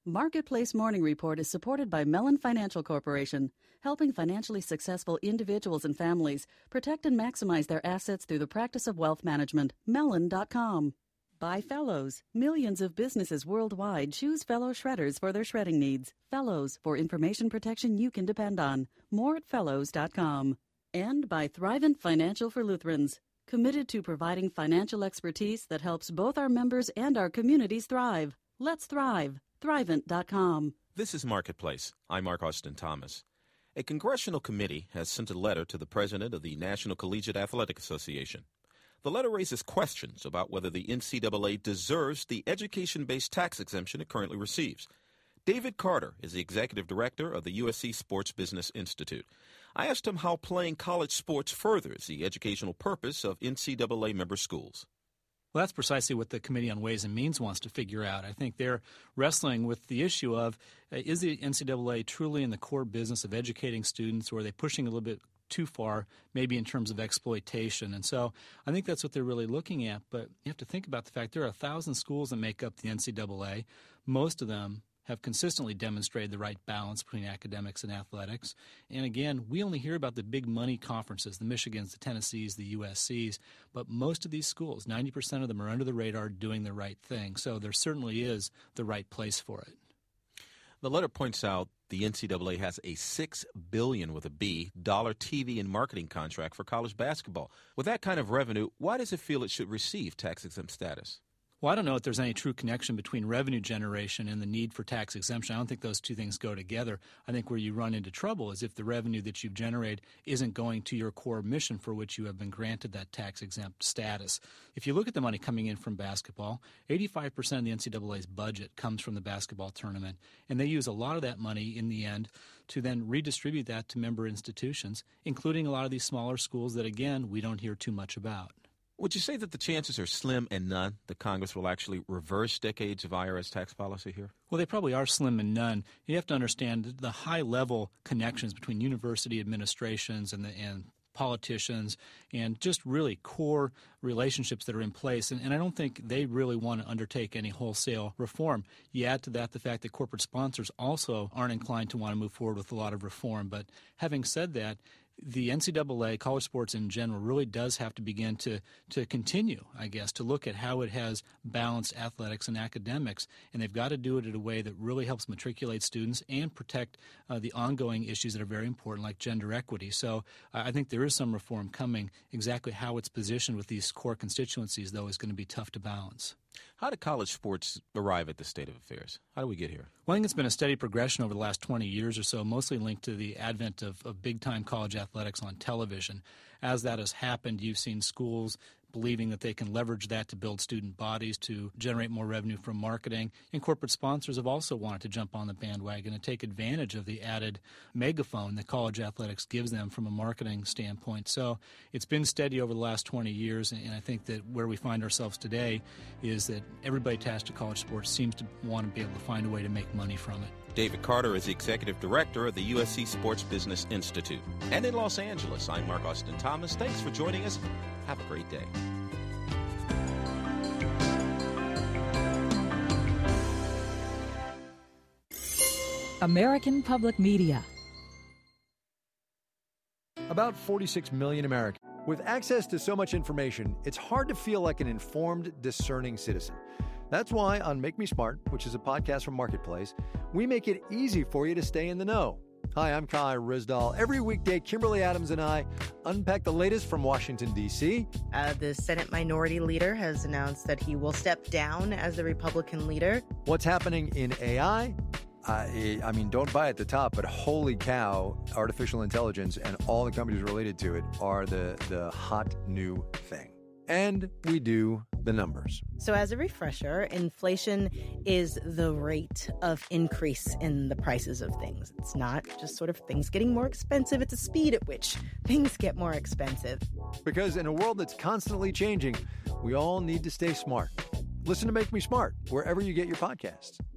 Marketplace Morning Report is supported by Mellon Financial Corporation, helping financially successful individuals and families protect and maximize their assets through the practice of wealth management. Mellon.com. By Fellows. Millions of businesses worldwide choose Fellow Shredders for their shredding needs. Fellows, for information protection you can depend on. More at Fellows.com. And by Thrivent Financial for Lutherans, committed to providing financial expertise that helps both our members and our communities thrive. Let's thrive. Thrivent.com. This is Marketplace. I'm Mark Austin Thomas. A congressional committee has sent a letter to the president of the National Collegiate Athletic Association. The letter raises questions about whether the NCAA deserves the education-based tax exemption it currently receives. David Carter is the executive director of the USC Sports Business Institute. I asked him how playing college sports furthers the educational purpose of NCAA member schools. Well, that's precisely what the Committee on Ways and Means wants to figure out. I think they're wrestling with the issue of, is the NCAA truly in the core business of educating students, or are they pushing a little bit too far, maybe in terms of exploitation? And so I think that's what they're really looking at. But you have to think about the fact there are 1,000 schools that make up the NCAA. Most of them have consistently demonstrated the right balance between academics and athletics. And again, we only hear about the big money conferences, the Michigans, the Tennessees, the USCs, but most of these schools, 90% of them are under the radar doing the right thing. So there certainly is the right place for it. The letter points out the NCAA has a $6 billion with a B dollar TV and marketing contract for college basketball. With that kind of revenue, why does it feel it should receive tax-exempt status? Well, I don't know if there's any true connection between revenue generation and the need for tax exemption. I don't think those two things go together. I think where you run into trouble is if the revenue that you've generated isn't going to your core mission for which you have been granted that tax-exempt status. If you look at the money coming in from basketball, 85% of the NCAA's budget comes from the basketball tournament, and they use a lot of that money in the end to then redistribute that to member institutions, including a lot of these smaller schools that, again, we don't hear too much about. Would you say that the chances are slim and none that Congress will actually reverse decades of IRS tax policy here? Well, they probably are slim and none. You have to understand the high-level connections between university administrations and politicians and just really core relationships that are in place. And I don't think they really want to undertake any wholesale reform. You add to that the fact that corporate sponsors also aren't inclined to want to move forward with a lot of reform. But having said that, the NCAA, college sports in general, really does have to begin to continue, I guess, to look at how it has balanced athletics and academics. And they've got to do it in a way that really helps matriculate students and protect the ongoing issues that are very important, like gender equity. So I think there is some reform coming. Exactly how it's positioned with these core constituencies, though, is going to be tough to balance. How did college sports arrive at this state of affairs? How do we get here? Well, I think it's been a steady progression over the last 20 years or so, mostly linked to the advent of big-time college athletics on television. As that has happened, you've seen schools believing that they can leverage that to build student bodies, to generate more revenue from marketing. And corporate sponsors have also wanted to jump on the bandwagon and take advantage of the added megaphone that college athletics gives them from a marketing standpoint. So it's been steady over the last 20 years, and I think that where we find ourselves today is that everybody attached to college sports seems to want to be able to find a way to make money from it. David Carter is the executive director of the USC Sports Business Institute. And in Los Angeles, I'm Mark Austin Thomas. Thanks for joining us. Have a great day. American Public Media. About 46 million Americans. With access to so much information, it's hard to feel like an informed, discerning citizen. That's why on Make Me Smart, which is a podcast from Marketplace, we make it easy for you to stay in the know. Hi, I'm Kai Rizdal. Every weekday, Kimberly Adams and I unpack the latest from Washington, D.C. The Senate Minority Leader has announced that he will step down as the Republican leader. What's happening in AI? I mean, don't buy at the top, but holy cow, artificial intelligence and all the companies related to it are the hot new thing. And we do the numbers. So as a refresher, inflation is the rate of increase in the prices of things. It's not just sort of things getting more expensive. It's a speed at which things get more expensive. Because in a world that's constantly changing, we all need to stay smart. Listen to Make Me Smart wherever you get your podcasts.